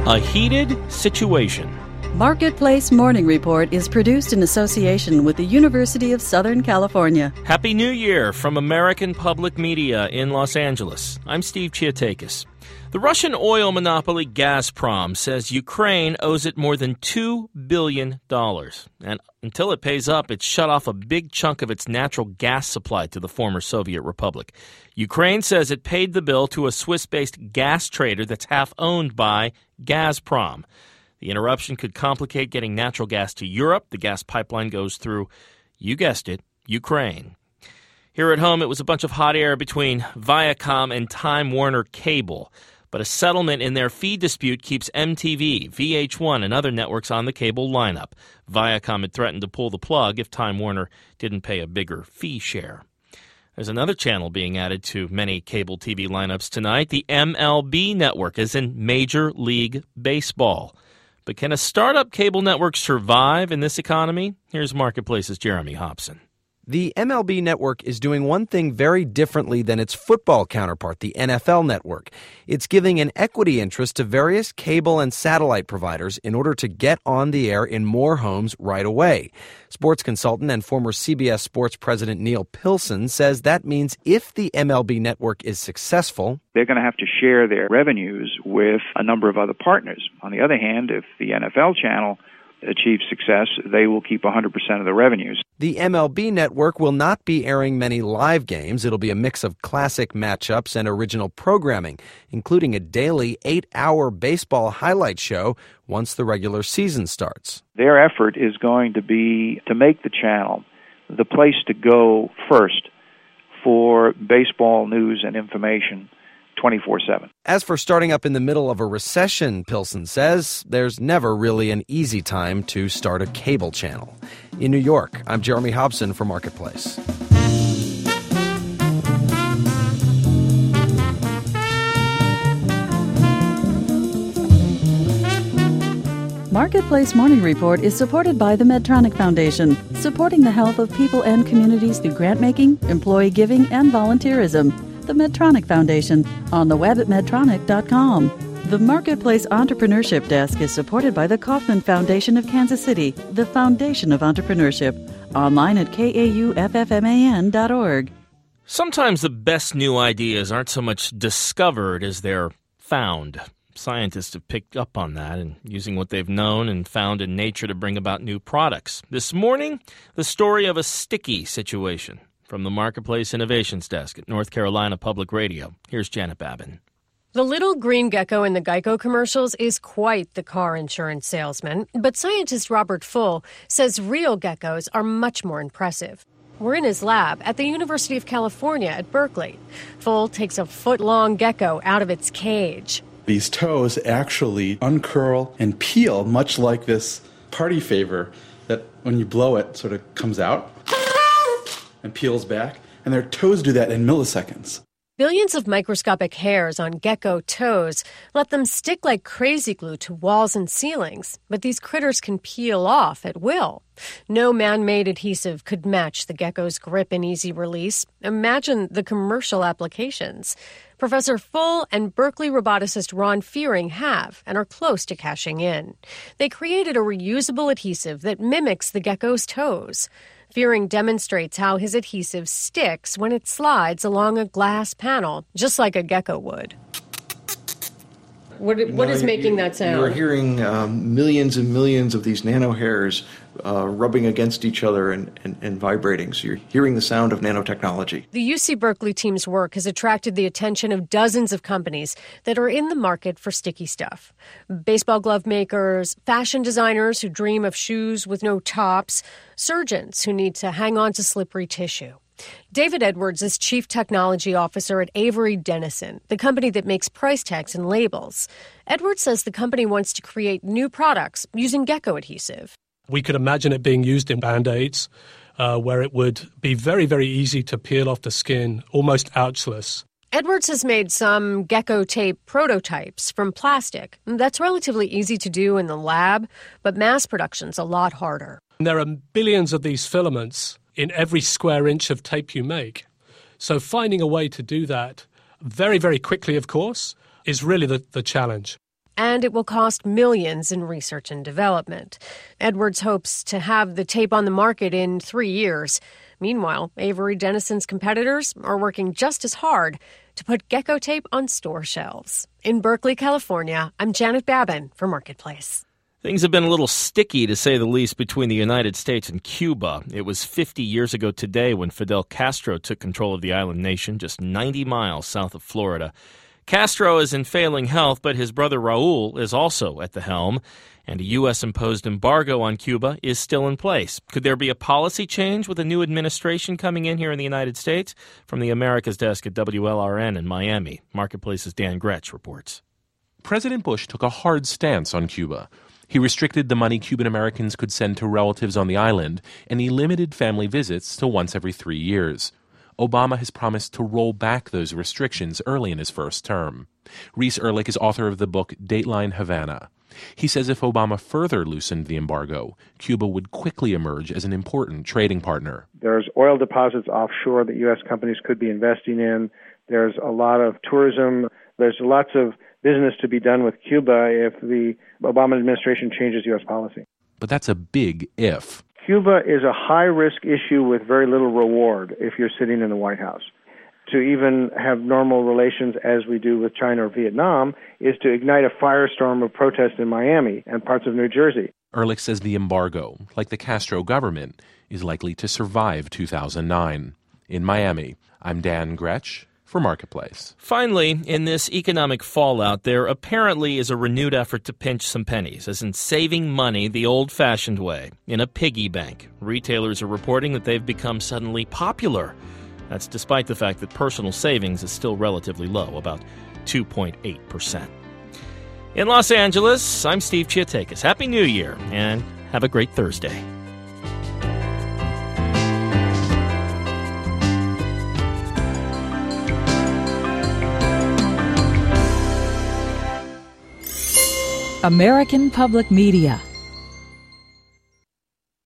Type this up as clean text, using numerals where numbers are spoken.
A heated situation. Marketplace Morning Report is produced in association with the University of Southern California. Happy New Year from American Public Media in Los Angeles. I'm Steve Chiatakis. The Russian oil monopoly Gazprom says Ukraine owes it more than $2 billion. And until it pays up, it's shut off a big chunk of its natural gas supply to the former Soviet republic. Ukraine says it paid the bill to a Swiss-based gas trader that's half owned by Gazprom. The interruption could complicate getting natural gas to Europe. The gas pipeline goes through, you guessed it, Ukraine. Here at home, it was a bunch of hot air between Viacom and Time Warner Cable. But a settlement in their fee dispute keeps MTV, VH1, and other networks on the cable lineup. Viacom had threatened to pull the plug if Time Warner didn't pay a bigger fee share. There's another channel being added to many cable TV lineups tonight. The MLB network is in Major League Baseball. But can a startup cable network survive in this economy? Here's Marketplace's Jeremy Hobson. The MLB network is doing one thing very differently than its football counterpart, the NFL network. It's giving an equity interest to various cable and satellite providers in order to get on the air in more homes right away. Sports consultant and former CBS Sports president Neil Pilson says that means if the MLB network is successful, they're going to have to share their revenues with a number of other partners. On the other hand, if the NFL channel achieve success, they will keep 100% of the revenues. The MLB network will not be airing many live games. It'll be a mix of classic matchups and original programming, including a daily 8-hour baseball highlight show once the regular season starts. Their effort is going to be to make the channel the place to go first for baseball news and information 24/7. As for starting up in the middle of a recession, Pilson says, there's never really an easy time to start a cable channel. In New York, I'm Jeremy Hobson for Marketplace. Marketplace Morning Report is supported by the Medtronic Foundation, supporting the health of people and communities through grant-making, employee giving, and volunteerism. The Medtronic Foundation, on the web at medtronic.com. The Marketplace Entrepreneurship Desk is supported by the Kauffman Foundation of Kansas City, the foundation of entrepreneurship. Online at kauffman.org. Sometimes the best new ideas aren't so much discovered as they're found. Scientists have picked up on that and using what they've known and found in nature to bring about new products. This morning, the story of a sticky situation. From the Marketplace Innovations Desk at North Carolina Public Radio, here's Janet Babin. The little green gecko in the Geico commercials is quite the car insurance salesman, but scientist Robert Full says real geckos are much more impressive. We're in his lab at the University of California at Berkeley. Full takes a foot-long gecko out of its cage. These toes actually uncurl and peel, much like this party favor that when you blow it sort of comes out and peels back, and their toes do that in milliseconds. Billions of microscopic hairs on gecko toes let them stick like crazy glue to walls and ceilings, but these critters can peel off at will. No man-made adhesive could match the gecko's grip and easy release. Imagine the commercial applications. Professor Full and Berkeley roboticist Ron Fearing have and are close to cashing in. They created a reusable adhesive that mimics the gecko's toes. Fearing demonstrates how his adhesive sticks when it slides along a glass panel, just like a gecko would. What is making that sound? You're hearing millions and millions of these nanohairs rubbing against each other and vibrating. So you're hearing the sound of nanotechnology. The UC Berkeley team's work has attracted the attention of dozens of companies that are in the market for sticky stuff. Baseball glove makers, fashion designers who dream of shoes with no tops, surgeons who need to hang on to slippery tissue. David Edwards is Chief Technology Officer at Avery Dennison, the company that makes price tags and labels. Edwards says the company wants to create new products using gecko adhesive. We could imagine it being used in Band-Aids, where it would be very, very easy to peel off the skin, almost ouchless. Edwards has made some gecko tape prototypes from plastic. That's relatively easy to do in the lab, but mass production's a lot harder. There are billions of these filaments in every square inch of tape you make. So finding a way to do that very, very quickly, of course, is really the challenge. and it will cost millions in research and development. Edwards hopes to have the tape on the market in 3 years. Meanwhile, Avery Dennison's competitors are working just as hard to put Gecko tape on store shelves. In Berkeley, California, I'm Janet Babin for Marketplace. Things have been a little sticky, to say the least, between the United States and Cuba. It was 50 years ago today when Fidel Castro took control of the island nation just 90 miles south of Florida. Castro is in failing health, but his brother Raul is also at the helm, and a U.S.-imposed embargo on Cuba is still in place. Could there be a policy change with a new administration coming in here in the United States? From the Americas desk at WLRN in Miami, Marketplace's Dan Gretsch reports. President Bush took a hard stance on Cuba. He restricted the money Cuban Americans could send to relatives on the island, and he limited family visits to once every 3 years. Obama has promised to roll back those restrictions early in his first term. Reese Erlich is author of the book Dateline Havana. He says if Obama further loosened the embargo, Cuba would quickly emerge as an important trading partner. There's oil deposits offshore that U.S. companies could be investing in. There's a lot of tourism. There's lots of business to be done with Cuba if the Obama administration changes U.S. policy. But that's a big if. Cuba is a high-risk issue with very little reward if you're sitting in the White House. To even have normal relations as we do with China or Vietnam is to ignite a firestorm of protest in Miami and parts of New Jersey. Ehrlich says the embargo, like the Castro government, is likely to survive 2009. In Miami, I'm Dan Gretsch for Marketplace. Finally, in this economic fallout, there apparently is a renewed effort to pinch some pennies, as in saving money the old-fashioned way, in a piggy bank. Retailers are reporting that they've become suddenly popular. That's despite the fact that personal savings is still relatively low, about 2.8%. In Los Angeles, I'm Steve Chiatakis. Happy New Year, and have a great Thursday. American Public Media